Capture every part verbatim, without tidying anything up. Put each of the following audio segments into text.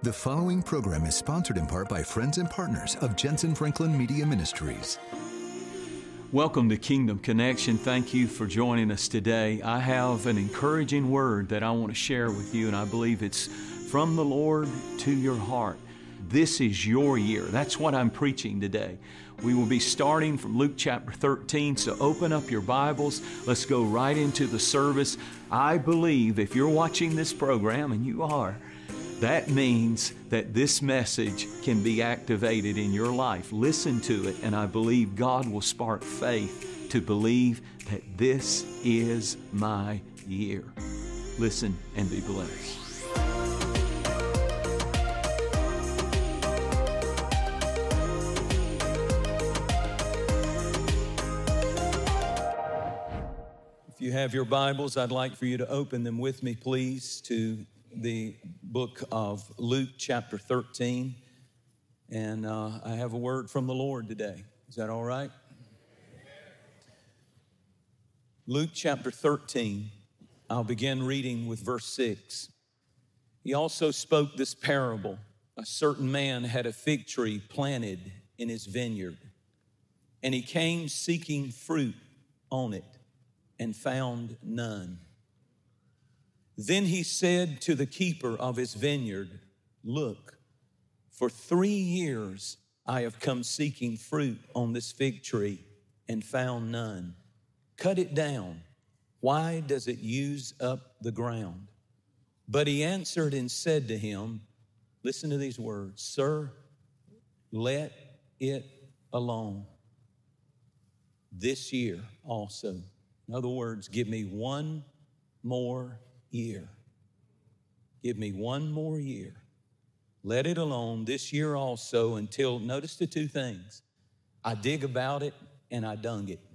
The following program is sponsored in part by friends and partners of Jensen Franklin Media Ministries. Welcome to Kingdom Connection. Thank you for joining us today. I have an encouraging word that I want to share with you, and I believe it's from the Lord to your heart. This is your year. That's what I'm preaching today. We will be starting from Luke chapter thirteen, so open up your Bibles. Let's go right into the service. I believe if you're watching this program, and you are, that means that this message can be activated in your life. Listen to it, and I believe God will spark faith to believe that this is my year. Listen and be blessed. If you have your Bibles, I'd like for you to open them with me, please, to the book of Luke chapter thirteen. And uh, I have a word from the Lord today. Is that all right? Luke chapter thirteen, I'll begin reading with verse six. He also spoke this parable. A certain man had a fig tree planted in his vineyard, and he came seeking fruit on it and found none. Then he said to the keeper of his vineyard, "Look, for three years I have come seeking fruit on this fig tree and found none. Cut it down. Why does it use up the ground?" But he answered and said to him, listen to these words, "Sir, let it alone this year also." In other words, give me one more year. Give me one more year. Let it alone this year also until, notice the two things, I dig about it and I dung it.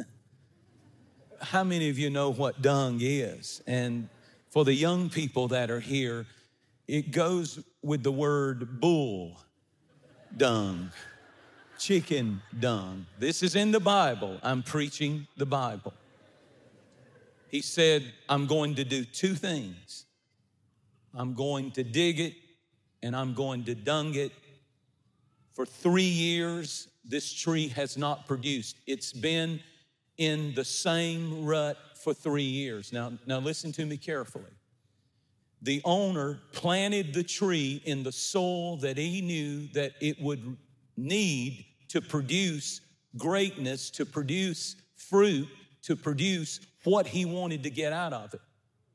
How many of you know what dung is? And for the young people that are here, it goes with the word bull dung, chicken dung. This is in the Bible. I'm preaching the Bible. He said, I'm going to do two things. I'm going to dig it and I'm going to dung it. For three years, this tree has not produced. It's been in the same rut for three years. Now, now listen to me carefully. The owner planted the tree in the soil that he knew that it would need to produce greatness, to produce fruit, to produce what he wanted to get out of it.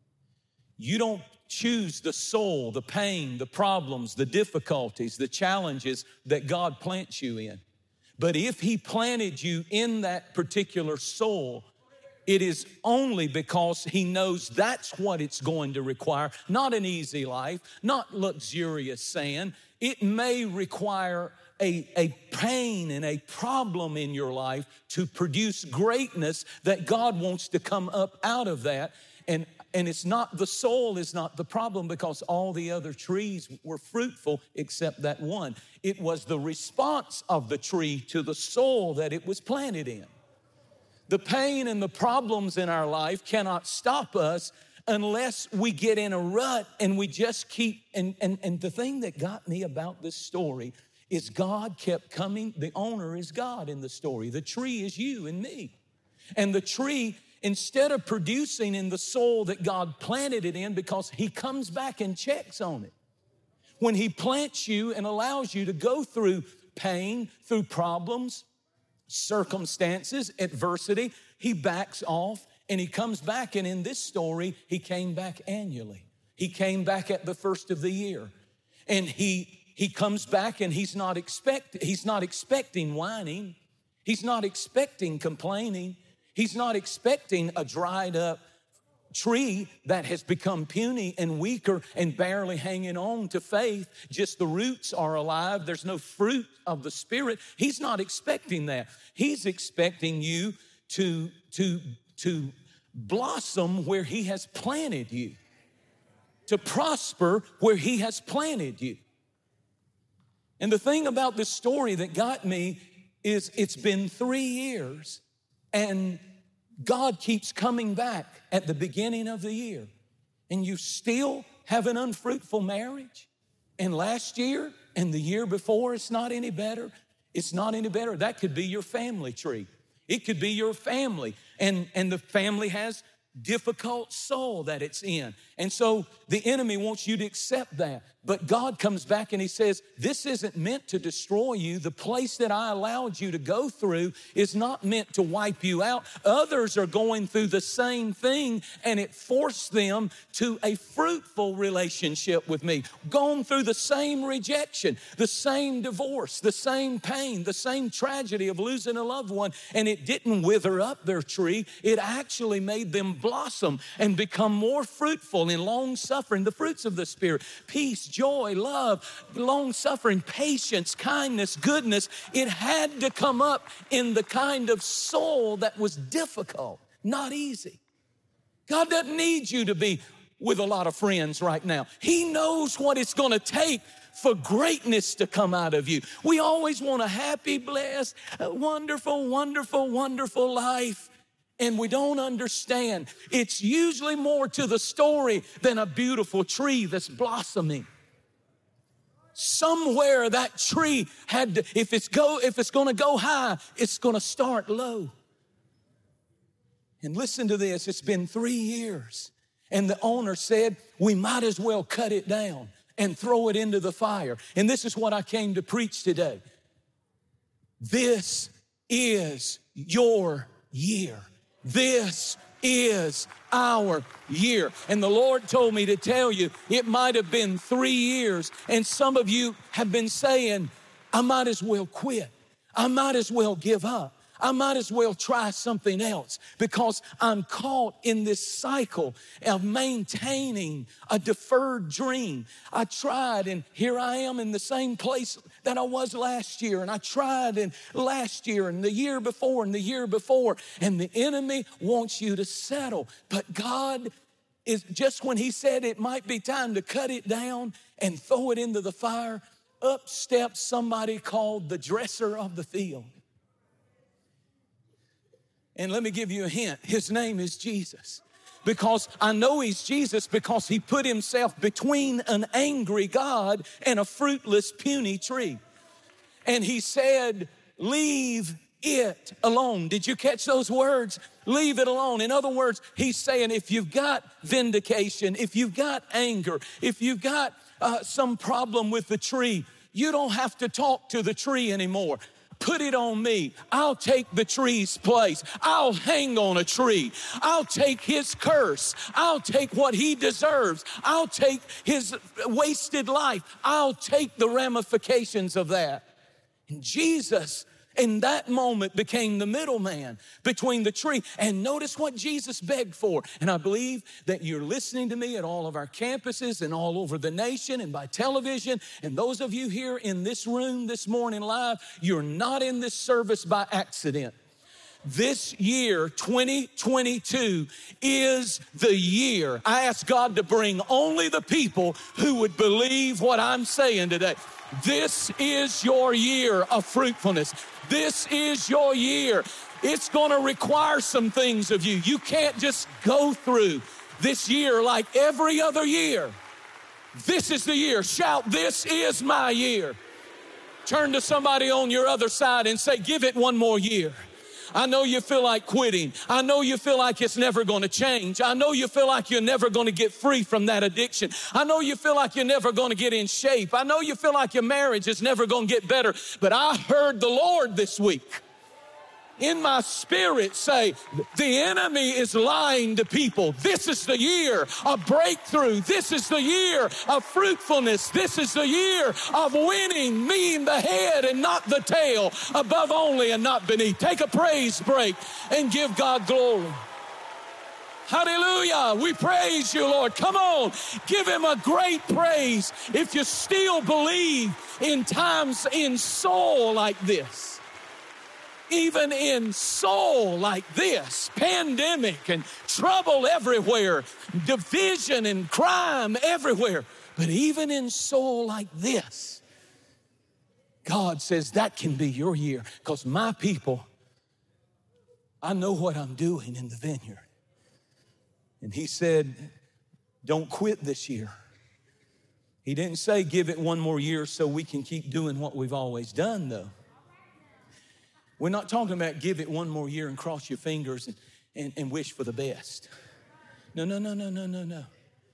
You don't choose the soul, the pain, the problems, the difficulties, the challenges that God plants you in. But if he planted you in that particular soul, it is only because he knows that's what it's going to require. Not an easy life, not luxurious sand. It may require A, a pain and a problem in your life to produce greatness that God wants to come up out of that. And, and it's not, the soil is not the problem because all the other trees were fruitful except that one. It was the response of the tree to the soil that it was planted in. The pain and the problems in our life cannot stop us unless we get in a rut and we just keep, and, and, and the thing that got me about this story is God kept coming. The owner is God in the story. The tree is you and me. And the tree, instead of producing in the soil that God planted it in, because he comes back and checks on it. When he plants you and allows you to go through pain, through problems, circumstances, adversity, he backs off and he comes back. And in this story, he came back annually. He came back at the first of the year. And he He comes back and he's not expect, he's not expecting whining. He's not expecting complaining. He's not expecting a dried up tree that has become puny and weaker and barely hanging on to faith. Just the roots are alive. There's no fruit of the Spirit. He's not expecting that. He's expecting you to, to, to blossom where he has planted you, to prosper where he has planted you. And the thing about this story that got me is it's been three years and God keeps coming back at the beginning of the year and you still have an unfruitful marriage And last year and the year before, it's not any better. It's not any better. That could be your family tree. It could be your family. And, and the family has difficult soul that it's in. And so the enemy wants you to accept that. But God comes back and he says, this isn't meant to destroy you. The place that I allowed you to go through is not meant to wipe you out. Others are going through the same thing, and it forced them to a fruitful relationship with me. Gone through the same rejection, the same divorce, the same pain, the same tragedy of losing a loved one, and it didn't wither up their tree. It actually made them blossom and become more fruitful in long suffering, the fruits of the Spirit, peace, joy, love, long suffering, patience, kindness, goodness. It had to come up in the kind of soul that was difficult, not easy. God doesn't need you to be with a lot of friends right now. He knows what it's going to take for greatness to come out of you. We always want a happy, blessed, wonderful, wonderful, wonderful life. And we don't understand. It's usually more to the story than a beautiful tree that's blossoming. Somewhere that tree had to, if it's go, if it's going to go high, it's going to start low. And listen to this, it's been three years. And the owner said, we might as well cut it down and throw it into the fire. And this is what I came to preach today. This is your year. This is our year. And the Lord told me to tell you, it might have been three years. And some of you have been saying, I might as well quit. I might as well give up. I might as well try something else because I'm caught in this cycle of maintaining a deferred dream. I tried, and here I am in the same place that I was last year. And I tried in last year and the year before and the year before. And the enemy wants you to settle. But God is, just when he said it might be time to cut it down and throw it into the fire, up steps somebody called the dresser of the field. And let me give you a hint. His name is Jesus. Because I know he's Jesus because he put himself between an angry God and a fruitless, puny tree. And he said, leave it alone. Did you catch those words? Leave it alone. In other words, he's saying if you've got vindication, if you've got anger, if you've got uh, some problem with the tree, you don't have to talk to the tree anymore. Put it on me. I'll take the tree's place. I'll hang on a tree. I'll take his curse. I'll take what he deserves. I'll take his wasted life. I'll take the ramifications of that. And Jesus, in that moment, became the middleman between the tree. And notice what Jesus begged for. And I believe that you're listening to me at all of our campuses and all over the nation and by television. And those of you here in this room this morning live, you're not in this service by accident. This year, twenty twenty-two, is the year. I ask God to bring only the people who would believe what I'm saying today. This is your year of fruitfulness. This is your year. It's going to require some things of you. You can't just go through this year like every other year. This is the year. Shout, this is my year. Turn to somebody on your other side and say, give it one more year. I know you feel like quitting. I know you feel like it's never going to change. I know you feel like you're never going to get free from that addiction. I know you feel like you're never going to get in shape. I know you feel like your marriage is never going to get better. But I heard the Lord this week in my spirit say, the enemy is lying to people. This is the year of breakthrough. This is the year of fruitfulness. This is the year of winning, being the head and not the tail, above only and not beneath. Take a praise break and give God glory. Hallelujah. We praise you, Lord. Come on. Give him a great praise if you still believe in times in soul like this. Even in soul like this, pandemic and trouble everywhere, division and crime everywhere. But even in soul like this, God says that can be your year because my people, I know what I'm doing in the vineyard. And he said, don't quit this year. He didn't say give it one more year so we can keep doing what we've always done, though. We're not talking about give it one more year and cross your fingers and, and, and wish for the best. No, no, no, no, no, no, no.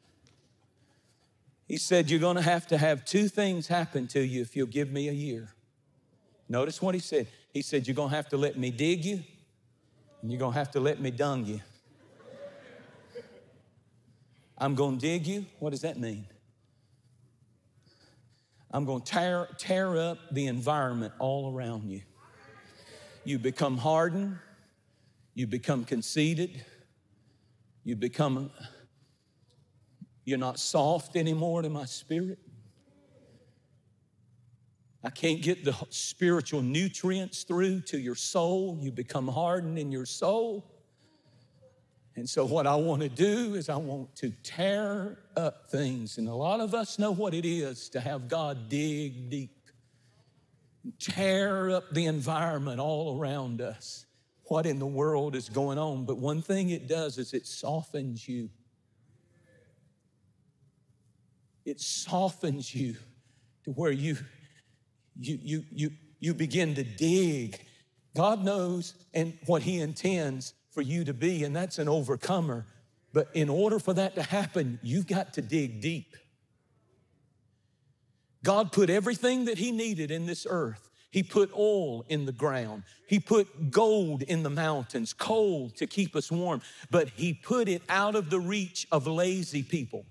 He said you're going to have to have two things happen to you if you'll give me a year. Notice what he said. He said you're going to have to let me dig you and you're going to have to let me dung you. I'm going to dig you. What does that mean? I'm going to tear, tear up the environment all around you. You become hardened. You become conceited. You become, you're not soft anymore to my spirit. I can't get the spiritual nutrients through to your soul. You become hardened in your soul. And so what I want to do is I want to tear up things. And a lot of us know what it is to have God dig deep. Tear up the environment all around us. What in the world is going on? But one thing it does is it softens you. It softens you to where you, you, you, you, you begin to dig. God knows and what He intends for you to be, and that's an overcomer. But in order for that to happen, you've got to dig deep. God put everything that He needed in this earth. He put oil in the ground. He put gold in the mountains, coal to keep us warm. But He put it out of the reach of lazy people.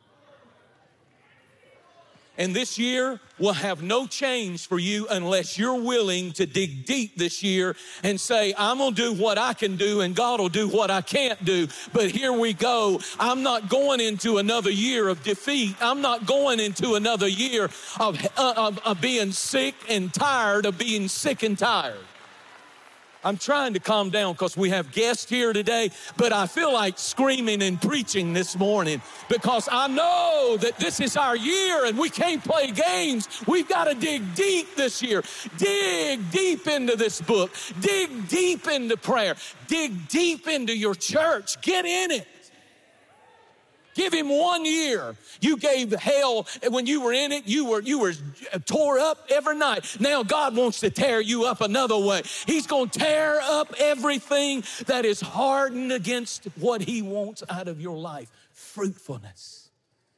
And this year will have no change for you unless you're willing to dig deep this year and say, I'm going to do what I can do and God will do what I can't do. But here we go. I'm not going into another year of defeat. I'm not going into another year of, uh, of, of being sick and tired of being sick and tired. I'm trying to calm down because we have guests here today, but I feel like screaming and preaching this morning because I know that this is our year and we can't play games. We've got to dig deep this year. Dig deep into this book. Dig deep into prayer. Dig deep into your church. Get in it. Give Him one year. You gave hell when you were in it. You were, you were tore up every night. Now God wants to tear you up another way. He's going to tear up everything that is hardened against what He wants out of your life. Fruitfulness.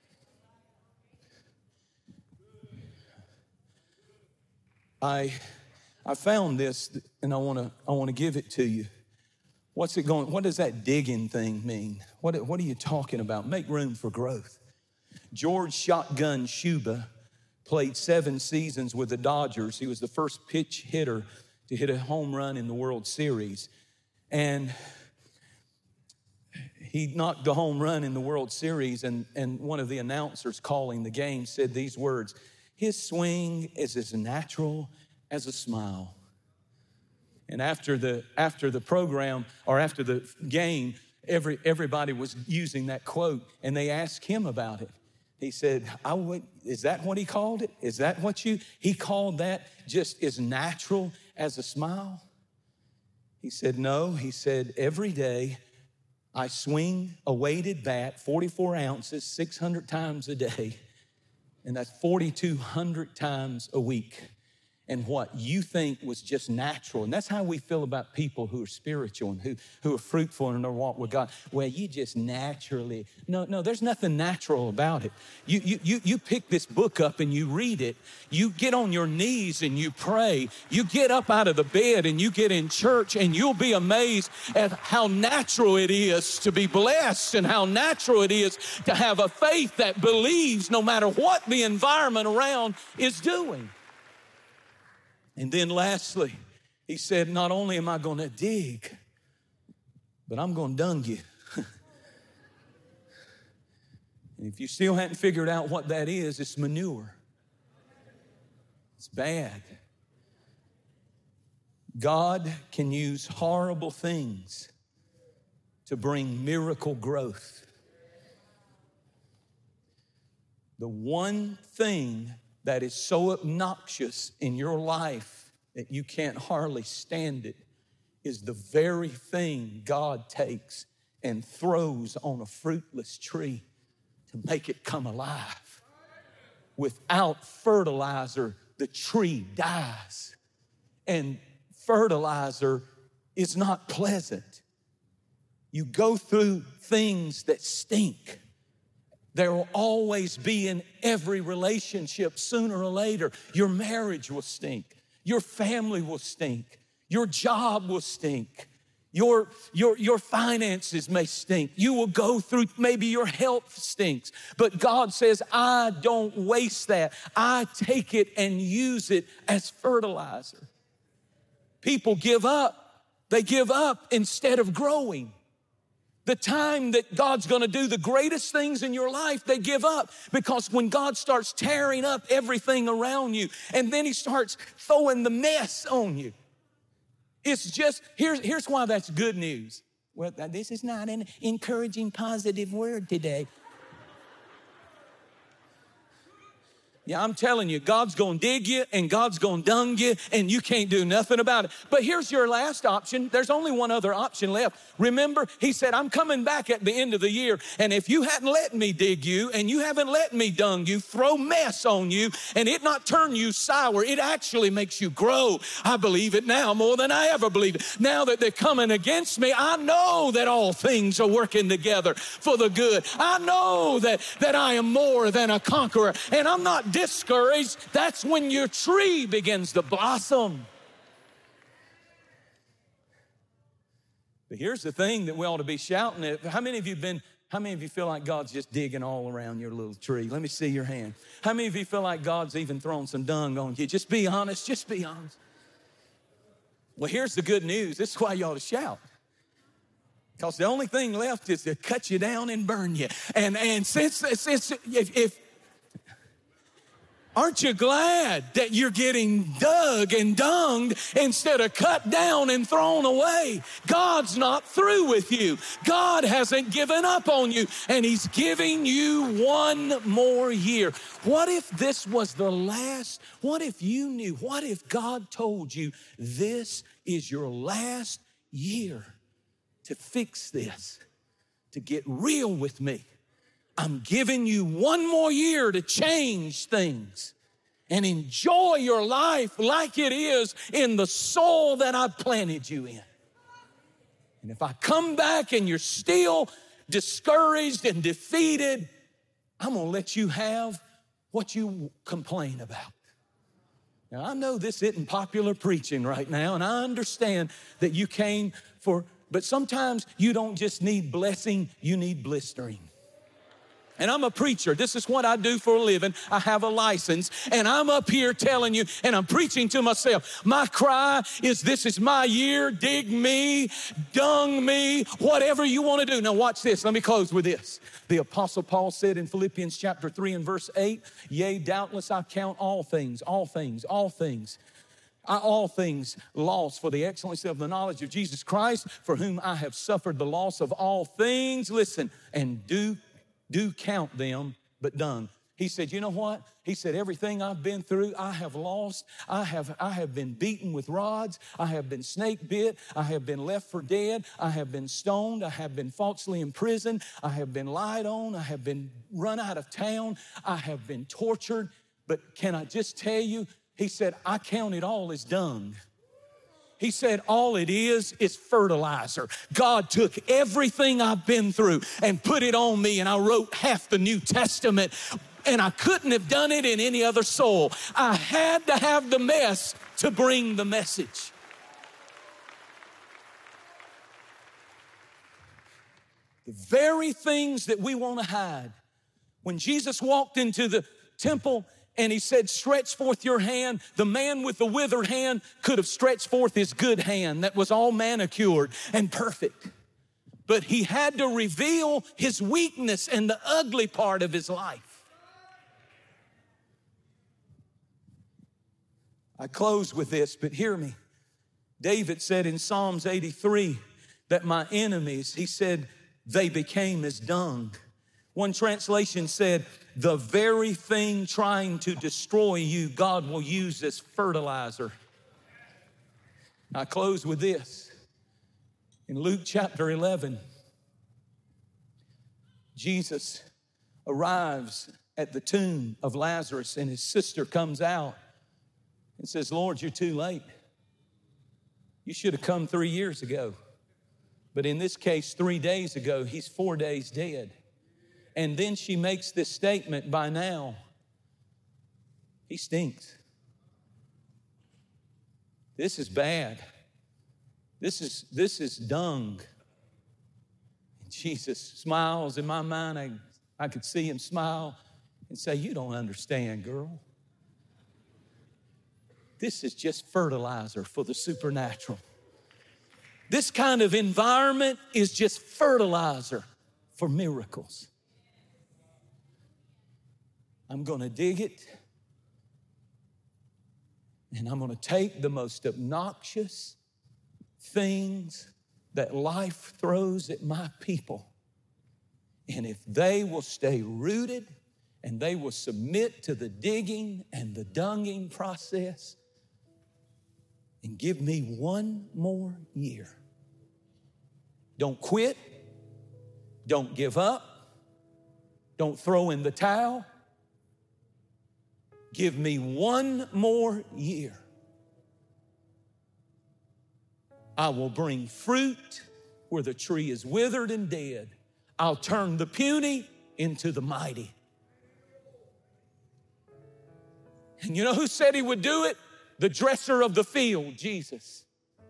I, I found this and I want to, I want to give it to you. What's it going, what does that digging thing mean? What, what are you talking about? Make room for growth. George Shotgun Shuba played seven seasons with the Dodgers. He was the first pitch hitter to hit a home run in the World Series. And he knocked the home run in the World Series, and, and one of the announcers calling the game said these words, his swing is as natural as a smile. And after the after the program or after the game, every everybody was using that quote, and they asked him about it. He said, I would, is that what he called it? Is that what you, he called that just as natural as a smile? He said, no. He said, every day I swing a weighted bat, forty-four ounces, six hundred times a day, and that's forty-two hundred times a week. And what you think was just natural. And that's how we feel about people who are spiritual and who, who are fruitful in their walk with God. Well, you just naturally, no, no, there's nothing natural about it. You, you, you, you pick this book up and you read it. You get on your knees and you pray. You get up out of the bed and you get in church, and you'll be amazed at how natural it is to be blessed and how natural it is to have a faith that believes no matter what the environment around is doing. And then lastly, he said, not only am I going to dig, but I'm going to dung you. And if you still hadn't figured out what that is, it's manure. It's bad. God can use horrible things to bring miracle growth. The one thing that is so obnoxious in your life that you can't hardly stand it is the very thing God takes and throws on a fruitless tree to make it come alive. without fertilizer, the tree dies. And fertilizer is not pleasant. You go through things that stink. There will always be in every relationship, sooner or later, your marriage will stink. Your family will stink. Your job will stink. Your, your, your finances may stink. You will go through, maybe your health stinks. But God says, I don't waste that. I take it and use it as fertilizer. People give up. They give up instead of growing. The time that God's gonna do the greatest things in your life, they give up. Because when God starts tearing up everything around you, and then he starts throwing the mess on you, it's just, here's, here's why that's good news. Well, this is not an encouraging, positive word today. Yeah, I'm telling you, God's gonna dig you and God's gonna dung you and you can't do nothing about it. But here's your last option. There's only one other option left. Remember, he said, I'm coming back at the end of the year, and if you hadn't let me dig you and you haven't let me dung you, throw mess on you, and it not turn you sour, it actually makes you grow. I believe it now more than I ever believed it. Now that they're coming against me, I know that all things are working together for the good. I know that, that I am more than a conqueror, and I'm not discouraged. That's when your tree begins to blossom. But here's the thing that we ought to be shouting at. How many of you been, how many of you feel like God's just digging all around your little tree? Let me see your hand. How many of you feel like God's even throwing some dung on you? Just be honest, just be honest. Well, here's the good news. This is why you ought to shout. Because the only thing left is to cut you down and burn you. And, and since, since if, if aren't you glad that you're getting dug and dunged instead of cut down and thrown away? God's not through with you. God hasn't given up on you, and he's giving you one more year. What if this was the last? What if you knew? What if God told you this is your last year to fix this, to get real with me? I'm giving you one more year to change things and enjoy your life like it is in the soul that I planted you in. And if I come back and you're still discouraged and defeated, I'm gonna let you have what you complain about. Now, I know this isn't popular preaching right now, and I understand that you came for, but sometimes you don't just need blessing, you need blistering. And I'm a preacher. This is what I do for a living. I have a license, and I'm up here telling you, and I'm preaching to myself. My cry is, this is my year. Dig me, dung me, whatever you want to do. Now watch this. Let me close with this. The Apostle Paul said in Philippians chapter three and verse eight, yea, doubtless I count all things, all things, all things. I, all things lost for the excellency of the knowledge of Jesus Christ, for whom I have suffered the loss of all things. Listen, and do Do count them, but dung. He said, you know what? He said, everything I've been through, I have lost. I have, I have been beaten with rods. I have been snake bit. I have been left for dead. I have been stoned. I have been falsely imprisoned. I have been lied on. I have been run out of town. I have been tortured. But can I just tell you, he said, I count it all as dung. He said, all it is is fertilizer. God took everything I've been through and put it on me, and I wrote half the New Testament, and I couldn't have done it in any other soul. I had to have the mess to bring the message. The very things that we want to hide. When Jesus walked into the temple and he said, stretch forth your hand, the man with the withered hand could have stretched forth his good hand that was all manicured and perfect. But he had to reveal his weakness and the ugly part of his life. I close with this, but hear me. David said in Psalms eighty-three that my enemies, he said, they became as dung. One translation said, the very thing trying to destroy you, God will use as fertilizer. I close with this. In Luke chapter eleven, Jesus arrives at the tomb of Lazarus, and his sister comes out and says, Lord, you're too late. You should have come three years ago. But in this case, three days ago, he's four days dead. And then she makes this statement, by now, he stinks. This is bad. This is, this is dung. And Jesus smiles. In my mind, I, I could see him smile and say, you don't understand, girl. This is just fertilizer for the supernatural. This kind of environment is just fertilizer for miracles. I'm going to dig it, and I'm going to take the most obnoxious things that life throws at my people. And if they will stay rooted and they will submit to the digging and the dunging process and give me one more year. Don't quit. Don't give up. Don't throw in the towel. Give me one more year. I will bring fruit where the tree is withered and dead. I'll turn the puny into the mighty. And you know who said he would do it? The dresser of the field, Jesus.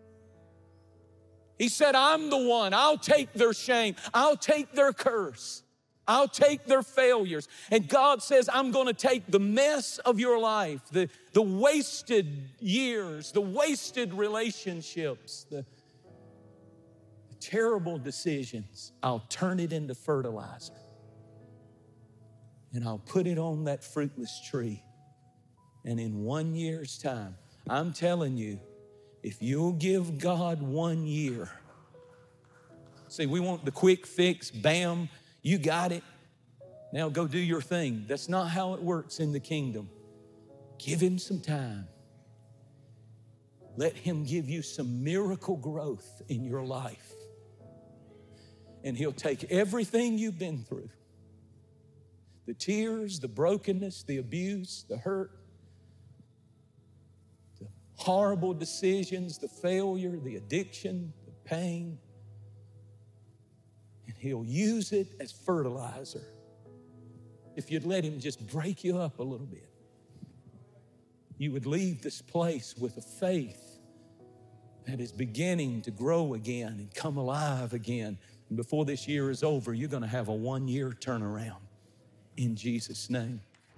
He said, I'm the one. I'll take their shame. I'll take their curse. I'll take their failures. And God says, I'm going to take the mess of your life, the, the wasted years, the wasted relationships, the, the terrible decisions. I'll turn it into fertilizer. And I'll put it on that fruitless tree. And in one year's time, I'm telling you, if you'll give God one year. See, we want the quick fix, bam, you got it. Now go do your thing. That's not how it works in the kingdom. Give him some time. Let him give you some miracle growth in your life. And he'll take everything you've been through, the tears, the brokenness, the abuse, the hurt, the horrible decisions, the failure, the addiction, the pain, and he'll use it as fertilizer. If you'd let him just break you up a little bit, you would leave this place with a faith that is beginning to grow again and come alive again. And before this year is over, you're going to have a one-year turnaround in Jesus' name.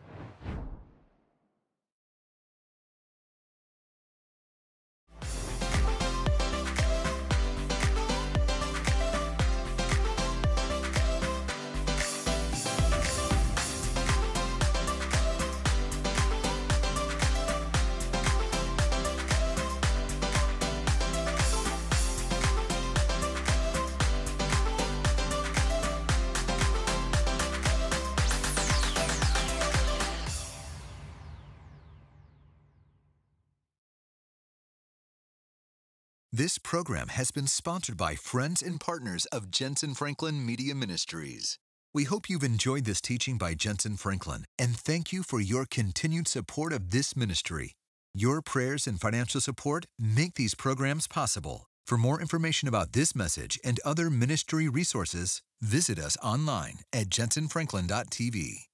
This program has been sponsored by friends and partners of Jensen Franklin Media Ministries. We hope you've enjoyed this teaching by Jensen Franklin, and thank you for your continued support of this ministry. Your prayers and financial support make these programs possible. For more information about this message and other ministry resources, visit us online at jensen franklin dot t v.